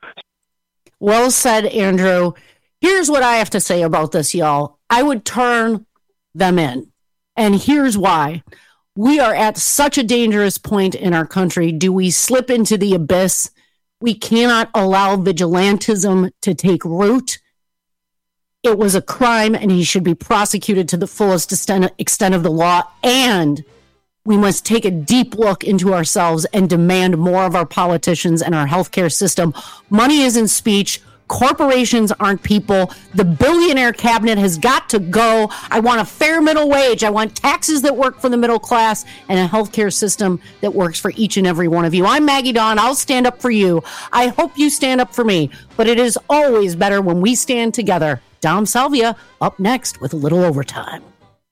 Well said, Andrew. Here's what I have to say about this, y'all. I would turn them in. And here's why. We are at such a dangerous point in our country. Do we slip into the abyss? We cannot allow vigilantism to take root. It was a crime, and he should be prosecuted to the fullest extent of the law. And we must take a deep look into ourselves and demand more of our politicians and our healthcare system. Money isn't speech. Corporations aren't people. The billionaire cabinet has got to go. I want a fair middle wage. I want taxes that work for the middle class and a healthcare system that works for each and every one of you. I'm Maggie Dawn. I'll stand up for you. I hope you stand up for me. But it is always better when we stand together. Dom Salvia up next with a little overtime.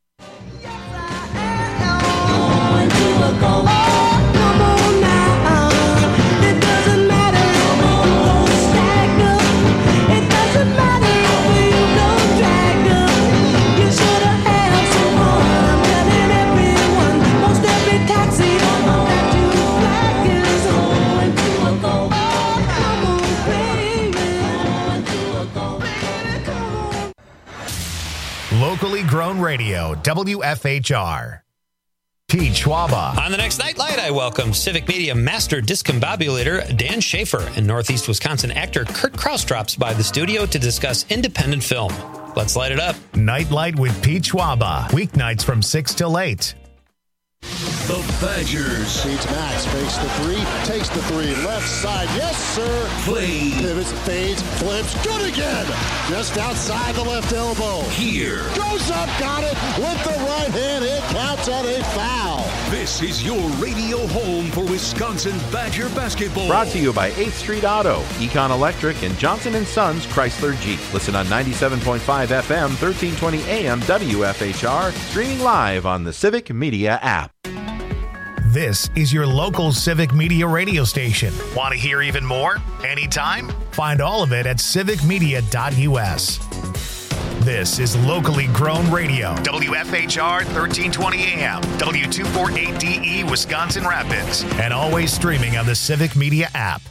Locally grown radio, WFHR. Pete Schwaba. On the next Nightlight, I welcome Civic Media Master Discombobulator Dan Schaefer and Northeast Wisconsin actor Kurt Krause drops by the studio to discuss independent film. Let's light it up. Nightlight with Pete Schwaba. Weeknights from 6 till 8. The Badgers. Beats Max, fakes the three, takes the three, left side, yes sir. Play. Pivots, fades, flips, good again. Just outside the left elbow. Here. Goes up, got it, with the right hand, it counts on a foul. This is your radio home for Wisconsin Badger basketball. Brought to you by 8th Street Auto, Econ Electric, and Johnson & Sons Chrysler Jeep. Listen on 97.5 FM, 1320 AM WFHR, streaming live on the Civic Media app. This is your local Civic Media radio station. Want to hear even more? Anytime? Find all of it at civicmedia.us. This is locally grown radio. WFHR 1320 AM, W248DE Wisconsin Rapids, and always streaming on the Civic Media app.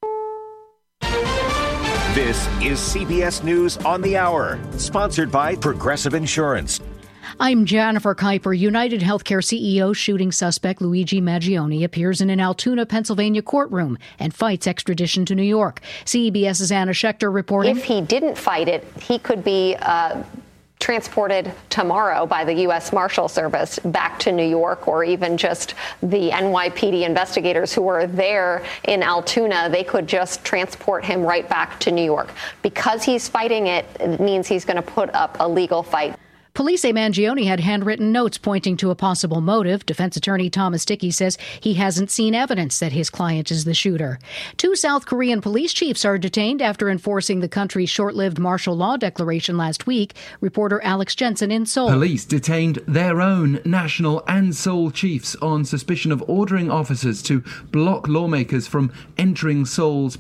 This is CBS News on the Hour, sponsored by Progressive Insurance. I'm Jennifer Kuiper. United Healthcare CEO shooting suspect Luigi Maggioni appears in an Altoona, Pennsylvania courtroom and fights extradition to New York. CBS's Anna Schechter reporting. If he didn't fight it, he could be transported tomorrow by the U.S. Marshal Service back to New York, or even just the NYPD investigators who were there in Altoona. They could just transport him right back to New York. Because he's fighting it, it means he's going to put up a legal fight. Police say Mangione had handwritten notes pointing to a possible motive. Defense attorney Thomas Dickey says he hasn't seen evidence that his client is the shooter. 2 South Korean police chiefs are detained after enforcing the country's short-lived martial law declaration last week. Reporter Alex Jensen in Seoul. Police detained their own national and Seoul chiefs on suspicion of ordering officers to block lawmakers from entering Seoul's